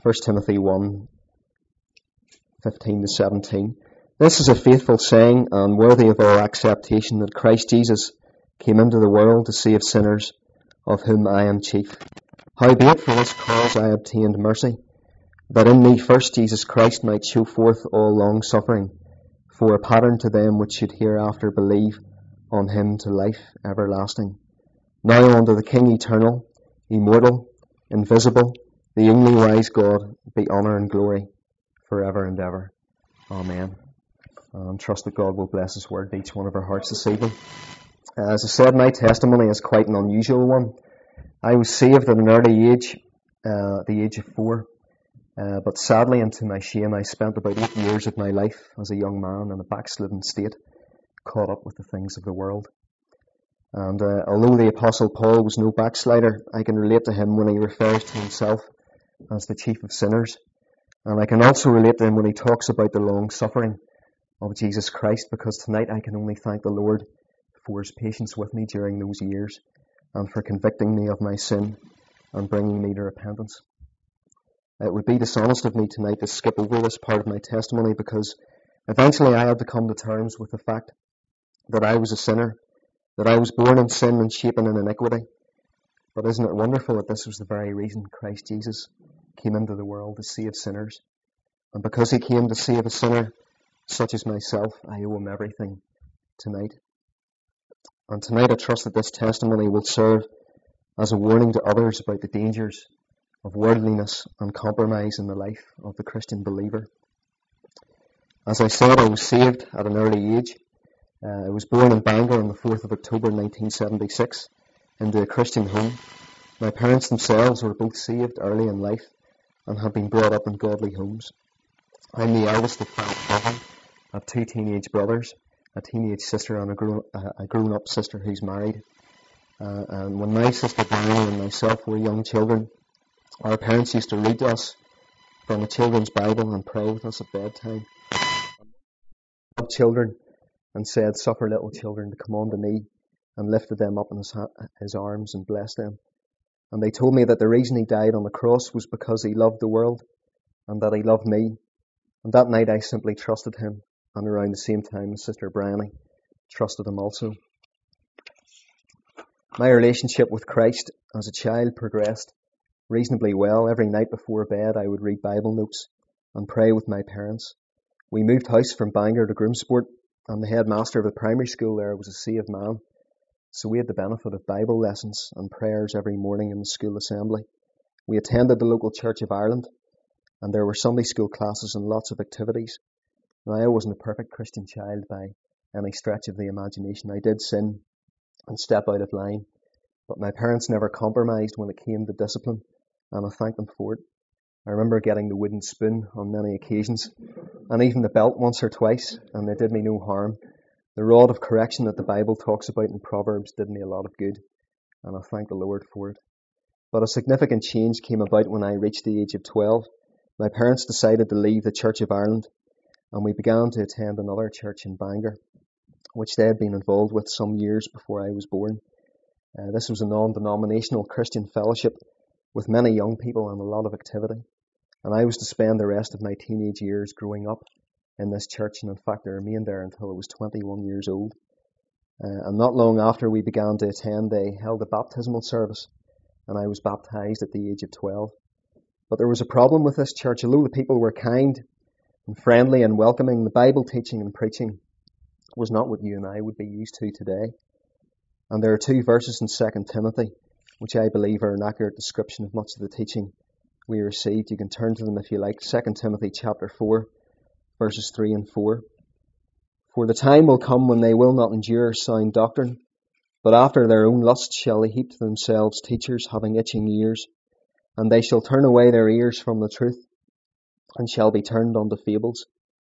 1 Timothy 1:15-17. This is a faithful saying and worthy of all acceptation, that Christ Jesus came into the world to save sinners, of whom I am chief. Howbeit for this cause I obtained mercy, that in me first Jesus Christ might show forth all long suffering, for a pattern to them which should hereafter believe on him to life everlasting. Now unto the King eternal, immortal, invisible, the only wise God, be honour and glory forever and ever. Amen. And trust that God will bless His word to each one of our hearts this evening. As I said, my testimony is quite an unusual one. I was saved at an early age, the age of 4. But sadly and to my shame, I spent about 8 years of my life as a young man in a backslidden state, caught up with the things of the world. And although the Apostle Paul was no backslider, I can relate to him when he refers to himself as the chief of sinners. And I can also relate to him when he talks about the long suffering of Jesus Christ, because tonight I can only thank the Lord for His patience with me during those years and for convicting me of my sin and bringing me to repentance. It would be dishonest of me tonight to skip over this part of my testimony, because eventually I had to come to terms with the fact that I was a sinner, that I was born in sin and shapen in iniquity. But isn't it wonderful that this was the very reason Christ Jesus came into the world, to save sinners? And because He came to save a sinner such as myself, I owe Him everything tonight. And tonight I trust that this testimony will serve as a warning to others about the dangers of worldliness and compromise in the life of the Christian believer. As I said, I was saved at an early age. I was born in Bangor on the 4th of October 1976 into a Christian home. My parents themselves were both saved early in life and have been brought up in godly homes. I'm the eldest of 5 children. I have 2 teenage brothers, a teenage sister and a grown-up sister who's married. And when my sister Diana and myself were young children, our parents used to read to us from a children's Bible and pray with us at bedtime. Loved children and said, "Suffer little children to come unto me," and lifted them up in his arms and blessed them. And they told me that the reason He died on the cross was because He loved the world and that He loved me. And that night I simply trusted Him, and around the same time Sister Bryony trusted Him also. My relationship with Christ as a child progressed reasonably well. Every night before bed I would read Bible notes and pray with my parents. We moved house from Bangor to Groomsport, and the headmaster of the primary school there was a saved man. So we had the benefit of Bible lessons and prayers every morning in the school assembly. We attended the local Church of Ireland, and there were Sunday school classes and lots of activities. Now, I wasn't a perfect Christian child by any stretch of the imagination. I did sin and step out of line, but my parents never compromised when it came to discipline, and I thank them for it. I remember getting the wooden spoon on many occasions, and even the belt once or twice, and they did me no harm. The rod of correction that the Bible talks about in Proverbs did me a lot of good, and I thank the Lord for it. But a significant change came about when I reached the age of 12. My parents decided to leave the Church of Ireland, and we began to attend another church in Bangor, which they had been involved with some years before I was born. This was a non-denominational Christian fellowship with many young people and a lot of activity. And I was to spend the rest of my teenage years growing up in this church, and in fact I remained there until I was 21 years old. And not long after we began to attend, they held a baptismal service, and I was baptized at the age of 12. But there was a problem with this church. Although the people were kind and friendly and welcoming, the Bible teaching and preaching was not what you and I would be used to today. And there are 2 verses in 2 Timothy, which I believe are an accurate description of much of the teaching we received. You can turn to them if you like. 2 Timothy chapter 4, verses 3 and 4. For the time will come when they will not endure sound doctrine, but after their own lust shall they heap to themselves teachers having itching ears, and they shall turn away their ears from the truth, and shall be turned unto fables.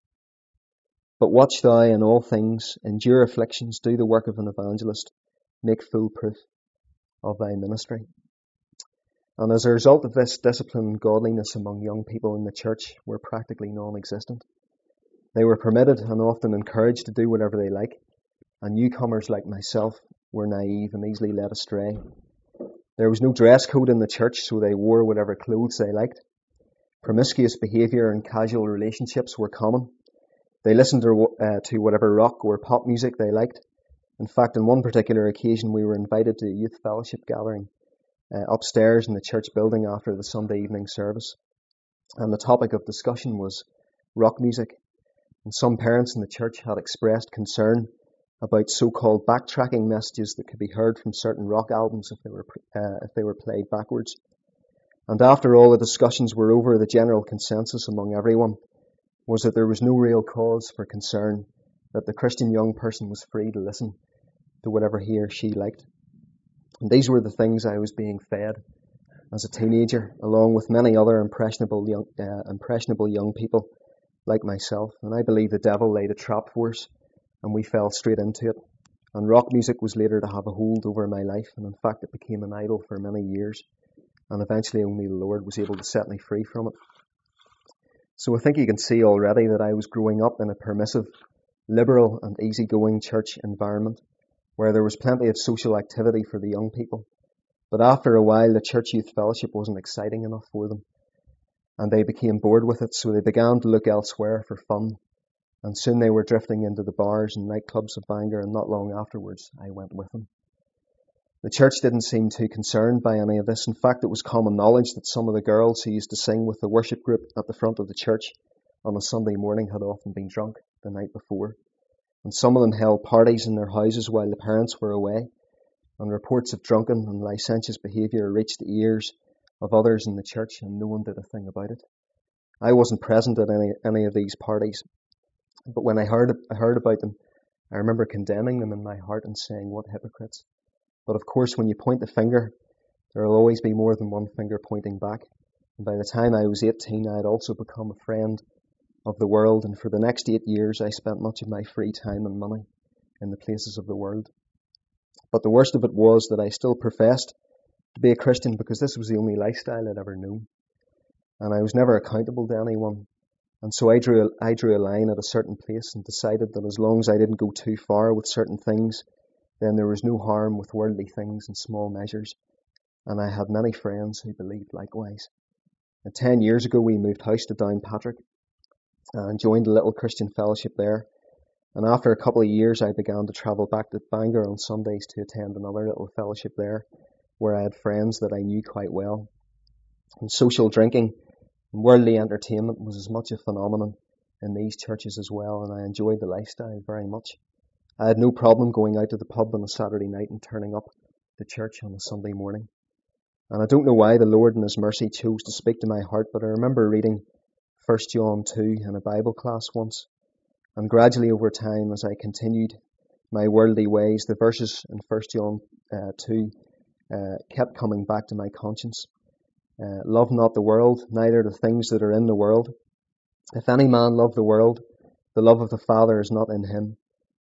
But watch thou in all things, endure afflictions, do the work of an evangelist, make full proof of thy ministry. And as a result of this, discipline and godliness among young people in the church were practically non-existent. They were permitted and often encouraged to do whatever they like, and newcomers like myself were naive and easily led astray. There was no dress code in the church, so they wore whatever clothes they liked. Promiscuous behaviour and casual relationships were common. They listened to whatever rock or pop music they liked. In fact, on one particular occasion, we were invited to a youth fellowship gathering upstairs in the church building after the Sunday evening service. And the topic of discussion was rock music. And some parents in the church had expressed concern about so-called backtracking messages that could be heard from certain rock albums if they were played backwards. And after all the discussions were over, the general consensus among everyone was that there was no real cause for concern, that the Christian young person was free to listen to whatever he or she liked. And these were the things I was being fed as a teenager, along with many other impressionable young people like myself. And I believe the devil laid a trap for us, and we fell straight into it. And rock music was later to have a hold over my life, and in fact it became an idol for many years. And eventually only the Lord was able to set me free from it. So I think you can see already that I was growing up in a permissive, liberal and easygoing church environment where there was plenty of social activity for the young people. But after a while, the church youth fellowship wasn't exciting enough for them, and they became bored with it, so they began to look elsewhere for fun. And soon they were drifting into the bars and nightclubs of Bangor, and not long afterwards, I went with them. The church didn't seem too concerned by any of this. In fact, it was common knowledge that some of the girls who used to sing with the worship group at the front of the church on a Sunday morning had often been drunk the night before. And some of them held parties in their houses while the parents were away. And reports of drunken and licentious behaviour reached the ears of others in the church, and no one did a thing about it. I wasn't present at any of these parties, but when I heard about them, I remember condemning them in my heart and saying, what hypocrites. But of course, when you point the finger, there will always be more than one finger pointing back. And by the time I was 18, I had also become a friend of the world, and for the next 8 years, I spent much of my free time and money in the places of the world. But the worst of it was that I still professed to be a Christian because this was the only lifestyle I'd ever known. And I was never accountable to anyone. And so I drew a line at a certain place and decided that as long as I didn't go too far with certain things, then there was no harm with worldly things in small measures. And I had many friends who believed likewise. And 10 years ago, we moved house to Downpatrick and joined a little Christian fellowship there. And after a couple of years, I began to travel back to Bangor on Sundays to attend another little fellowship there, where I had friends that I knew quite well. And social drinking and worldly entertainment was as much a phenomenon in these churches as well, and I enjoyed the lifestyle very much. I had no problem going out to the pub on a Saturday night and turning up to church on a Sunday morning. And I don't know why the Lord in His mercy chose to speak to my heart, but I remember reading 1 John 2 in a Bible class once. And gradually over time, as I continued my worldly ways, the verses in 1 John 2 kept coming back to my conscience. Love not the world, neither the things that are in the world. If any man love the world, the love of the Father is not in him.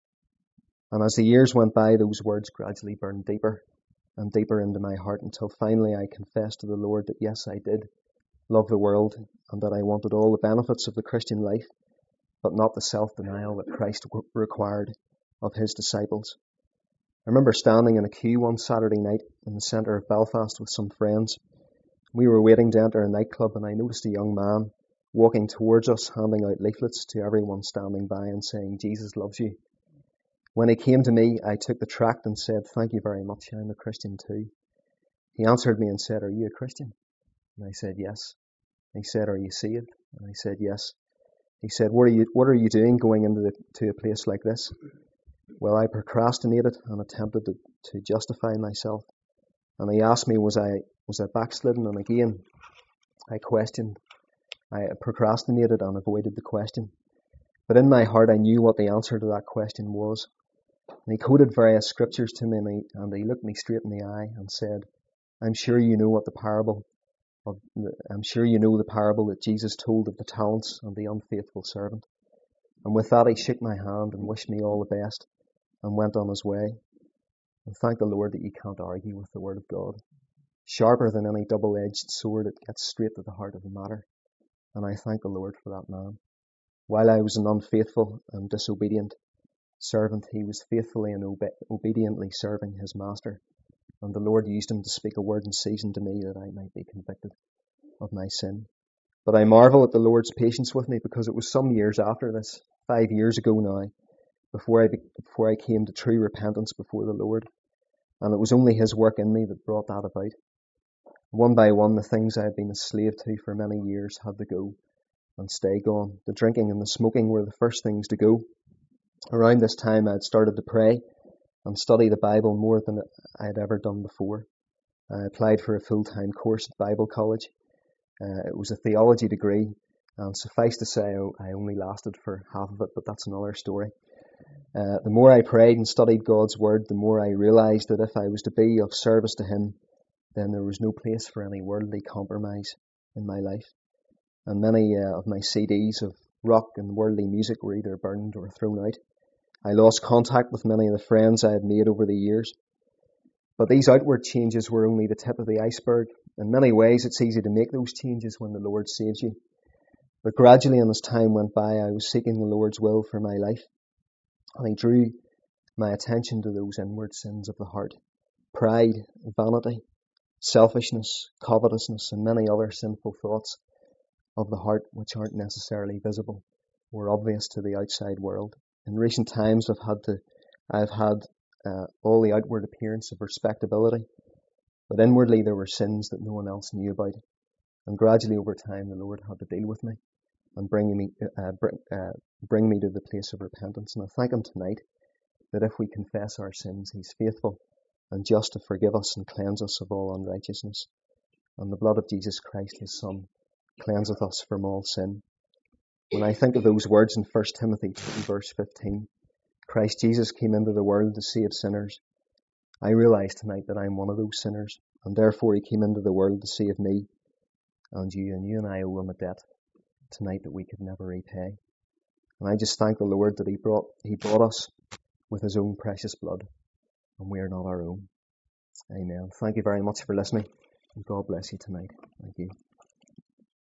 And as the years went by, those words gradually burned deeper and deeper into my heart until finally I confessed to the Lord that yes, I did love the world and that I wanted all the benefits of the Christian life, but not the self-denial that Christ required of His disciples. I remember standing in a queue one Saturday night in the centre of Belfast with some friends. We were waiting to enter a nightclub and I noticed a young man walking towards us, handing out leaflets to everyone standing by and saying, Jesus loves you. When he came to me, I took the tract and said, thank you very much, I'm a Christian too. He answered me and said, are you a Christian? And I said, yes. He said, are you saved? And I said, yes. He said, what are you doing going into a place like this? Well, I procrastinated and attempted to justify myself. And he asked me, was I backslidden? And again, I procrastinated and avoided the question. But in my heart, I knew what the answer to that question was. And he quoted various scriptures to me, and he looked me straight in the eye and said, I'm sure you know the parable that Jesus told of the talents and the unfaithful servant. And with that, he shook my hand and wished me all the best and went on his way. And thank the Lord that you can't argue with the Word of God. Sharper than any double-edged sword, it gets straight to the heart of the matter. And I thank the Lord for that man. While I was an unfaithful and disobedient servant, he was faithfully and obediently serving his master. And the Lord used him to speak a word in season to me that I might be convicted of my sin. But I marvel at the Lord's patience with me, because it was some years after this, 5 years ago now, before I came to true repentance before the Lord. And it was only His work in me that brought that about. One by one, the things I had been a slave to for many years had to go and stay gone. The drinking and the smoking were the first things to go. Around this time, I had started to pray and study the Bible more than I had ever done before. I applied for a full-time course at Bible College. It was a theology degree, and suffice to say, I only lasted for half of it, but that's another story. The more I prayed and studied God's Word, the more I realised that if I was to be of service to Him, then there was no place for any worldly compromise in my life. And many of my CDs of rock and worldly music were either burned or thrown out. I lost contact with many of the friends I had made over the years. But these outward changes were only the tip of the iceberg. In many ways, it's easy to make those changes when the Lord saves you. But gradually, as time went by, I was seeking the Lord's will for my life. And He drew my attention to those inward sins of the heart: pride, vanity, selfishness, covetousness, and many other sinful thoughts of the heart which aren't necessarily visible or obvious to the outside world. In recent times, I've had all the outward appearance of respectability, but inwardly there were sins that no one else knew about. And gradually over time, the Lord had to deal with me and bring me to the place of repentance. And I thank Him tonight that if we confess our sins, He's faithful and just to forgive us and cleanse us of all unrighteousness. And the blood of Jesus Christ, His Son, cleanseth us from all sin. When I think of those words in 1 Timothy 2 verse 15, Christ Jesus came into the world to save sinners, I realise tonight that I'm one of those sinners, and therefore He came into the world to save me and you and I owe Him a debt tonight that we could never repay. And I just thank the Lord that He bought us with His own precious blood, and we are not our own. Amen. Thank you very much for listening, and God bless you tonight. Thank you.